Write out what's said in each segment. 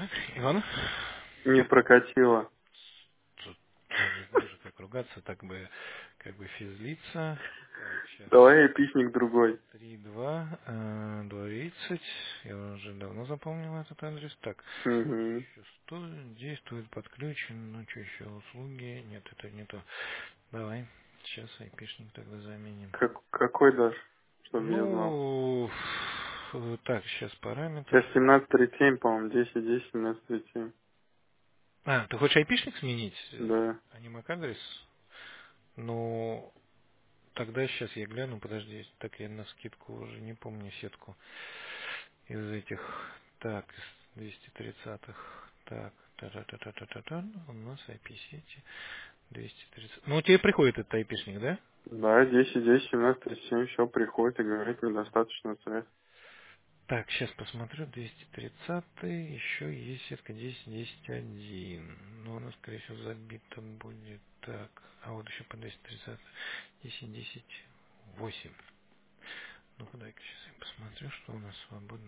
Иван? Не прокатило. Тут не знаю уже, как ругаться, так бы, как бы физлица. Так, сейчас. Давай эпичник другой. 3.2, 2.30. Я уже давно запомнил этот адрес. Так, Угу. еще 100, действует, подключен. Ну, что еще, услуги? Нет, это не то. Давай, сейчас айпишник тогда заменим. Какой дашь, чтобы я знал? Ну, так, сейчас параметр. Сейчас 17:37, по-моему, 10:10, 17:37. А, ты хочешь айпишник сменить, Да. а не MAC-адрес? Ну, тогда сейчас я гляну, подожди, так я на скидку уже не помню сетку из этих. Так, из 230-х. Так, та-та-та-та-та-та. У нас IP-сети 230. Ну, у тебя приходит этот IP-шник, да? Да, 10:10, 17:37, все приходит и говорит, недостаточно средств. Так, сейчас посмотрю. 230, еще есть сетка 10.10.1. Но она, скорее всего, забита будет. Так, а вот еще по 230. 10.10.8. Ну-ка, дай-ка сейчас я посмотрю, что у нас свободно.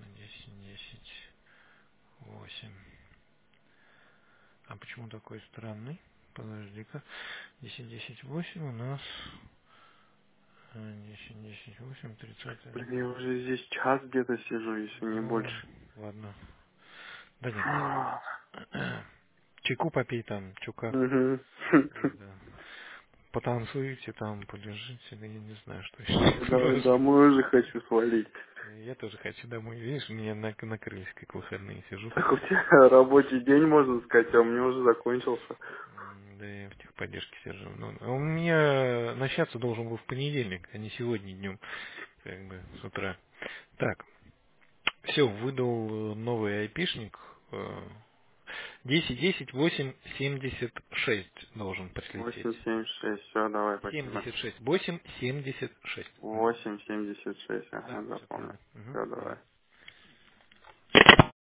10.10.8. А почему такой странный? Подожди-ка. 10.10.8 у нас 10.10.8, 30. Блин, я уже здесь час где-то сижу, если не Ну, больше. ладно. Да нет, не будет. Чайку попей там, чё как. Угу. Да. Потанцуйте там, полежите, да я не знаю, что еще Давай предложить. домой уже хочу свалить. Я тоже хочу домой. Видишь, меня накрылись, как выходные сижу. Так у тебя рабочий день, можно сказать, а у меня уже закончился. Да, я в техподдержке сижу. Ну, а у меня начаться должен был в понедельник, а не сегодня днем, как бы с утра. Так, все, выдал новый айпишник. 10.10.8.76 должен прилететь. 8:76, все, давай по тебе. 76. 8.76. 8:76, Да, ага, все запомнил. правильно. Мгм, Все, давай. давай.